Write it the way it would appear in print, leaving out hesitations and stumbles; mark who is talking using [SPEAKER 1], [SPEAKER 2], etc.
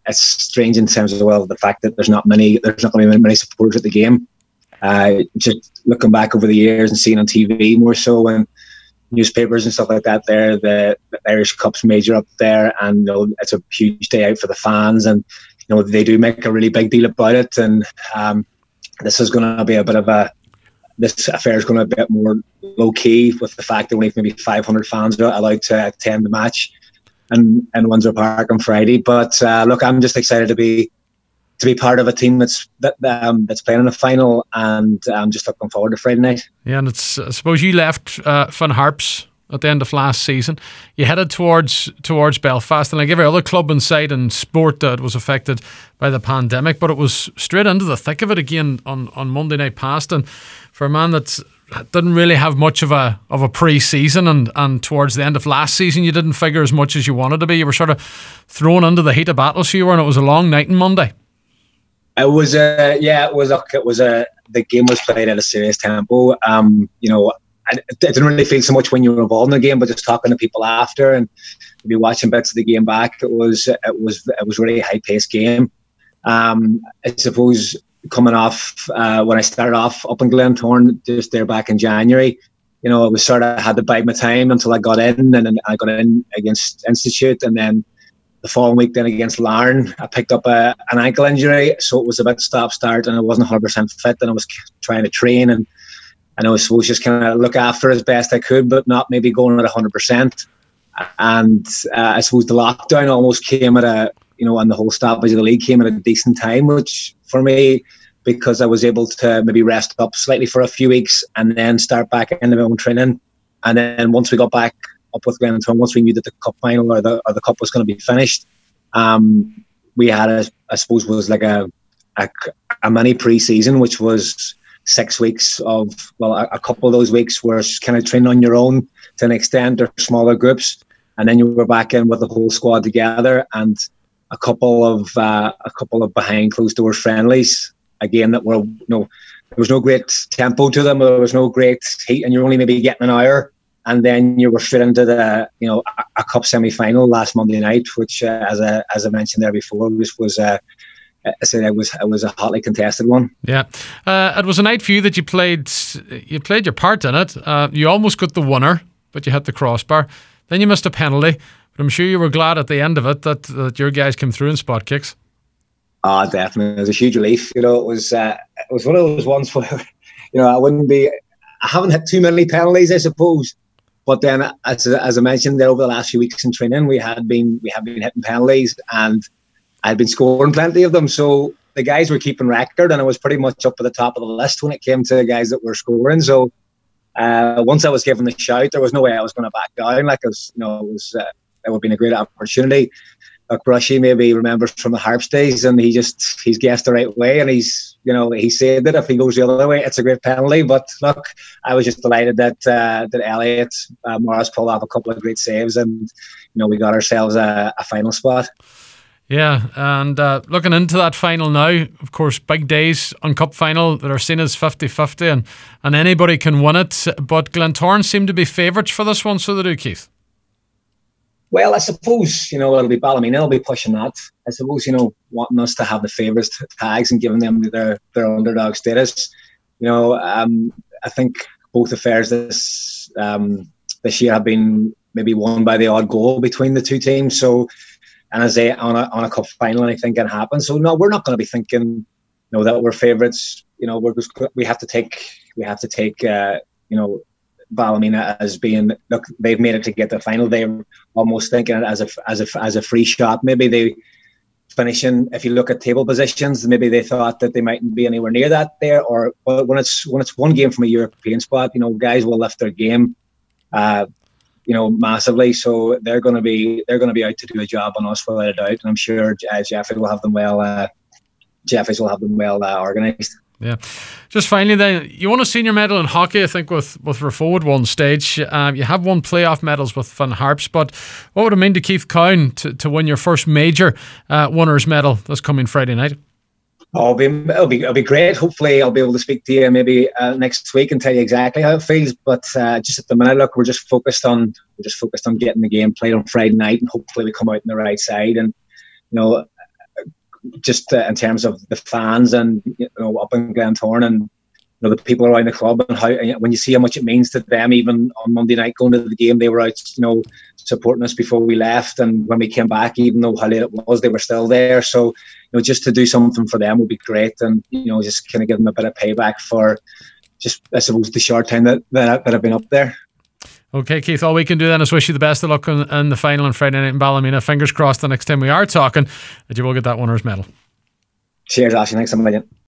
[SPEAKER 1] it's strange in terms of the fact that there's not going to be many supporters at the game. Just looking back over the years and seeing on TV more so, and newspapers and stuff like that, the Irish Cup's major up there, and it's a huge day out for the fans, and they do make a really big deal about it. And this is going to be this affair is going to be a bit more low key, with the fact that only maybe 500 fans are allowed to attend the match in Windsor Park on Friday. But look, I'm just excited to be part of a team that's playing in the final, and I'm just looking forward to Friday night.
[SPEAKER 2] Yeah, and I suppose you left Finn Harps at the end of last season. You headed towards Belfast, and like every other club inside in sport that was affected by the pandemic, but it was straight into the thick of it again on Monday night past. And for a man that didn't really have much of a pre-season, and towards the end of last season you didn't figure as much as you wanted to be, you were sort of thrown into the heat of battle, so you were, and it was a long night on Monday.
[SPEAKER 1] It was the game was played at a serious tempo. I didn't really feel so much when you were involved in the game, but just talking to people after and maybe watching bits of the game back, it was really a high paced game. I suppose coming off when I started off up in Glentoran just there back in January, it was sort of had to bide my time until I got in, and then I got in against Institute, and then the following week then against Larne, I picked up an ankle injury, so it was a bit stop-start, and I wasn't 100% fit, and I was trying to train, and I was supposed to just kind of look after as best I could, but not maybe going at 100%. And I suppose the lockdown almost came at and the whole stoppage of the league came at a decent time, which for me, because I was able to maybe rest up slightly for a few weeks and then start back into my own training. And then once we got back up with Glentoran, once we knew that the cup final or the cup was going to be finished, we had I suppose was like a mini pre-season, which was 6 weeks of, a couple of those weeks were kind of training on your own to an extent, or smaller groups, and then you were back in with the whole squad together, and a couple of behind closed doors friendlies again that were there was no great tempo to them, there was no great heat, and you're only maybe getting an hour, and then you were fit into the a cup semi-final last Monday night, which as I mentioned there before was I said it was a hotly contested one.
[SPEAKER 2] Yeah, it was a night for you that you played your part in it. You almost got the winner, but you hit the crossbar. Then you missed a penalty, but I'm sure you were glad at the end of it that your guys came through in spot kicks.
[SPEAKER 1] Oh, definitely, it was a huge relief. It was one of those ones where I haven't had too many penalties, I suppose, but then as I mentioned there, over the last few weeks in training, we have been hitting penalties, and I'd been scoring plenty of them, so the guys were keeping record, and I was pretty much up at the top of the list when it came to the guys that were scoring. So once I was given the shout, there was no way I was going to back down. Like it would have been a great opportunity. Like Brushy maybe remembers from the Harps days, and he's guessed the right way, and he said that if he goes the other way, it's a great penalty. But look, I was just delighted that Elliot Morris pulled off a couple of great saves, and we got ourselves a final spot.
[SPEAKER 2] Yeah, and looking into that final now, of course, big days on cup final that are seen as 50-50, and anybody can win it, but Glentoran seem to be favourites for this one, so they do, Keith.
[SPEAKER 1] Well, I suppose, it'll be Ballymena, will be pushing that. I suppose, wanting us to have the favourites tags and giving them their underdog status. I think both affairs this year have been maybe won by the odd goal between the two teams, so... And as I on a cup final, anything can happen. So no, we're not going to be thinking, that we're favourites. We have to take Ballymena as being, look, they've made it to get the final. They're almost thinking it as a free shot. Maybe they finishing. If you look at table positions, maybe they thought that they mightn't be anywhere near that there. Or when it's one game from a European spot, guys will lift their game. Massively. So they're going to be out to do a job on us without a doubt, and I'm sure Jeffrey will have them well. Jeffries will have them well organised.
[SPEAKER 2] Yeah. Just finally, then, you won a senior medal in hockey, I think, with Rafo at one stage. You have won playoff medals with Finn Harps, but what would it mean to Keith Cowan to win your first major winners medal this coming Friday night?
[SPEAKER 1] Oh, it'll be great. Hopefully, I'll be able to speak to you maybe next week and tell you exactly how it feels. But just at the minute, look, we're just focused on getting the game played on Friday night, and hopefully we come out on the right side. And just in terms of the fans and up in Glentoran and the people around the club, and how when you see how much it means to them, even on Monday night going to the game, they were out supporting us before we left, and when we came back, even though how late it was, they were still there. So just to do something for them would be great, and just kind of give them a bit of payback for just, I suppose, the short time that I've been up there.
[SPEAKER 2] Okay, Keith, all we can do then is wish you the best of luck in the final on Friday night in Ballymena. Fingers crossed the next time we are talking that you will get that winner's medal.
[SPEAKER 1] Cheers, Ashley. Thanks a million.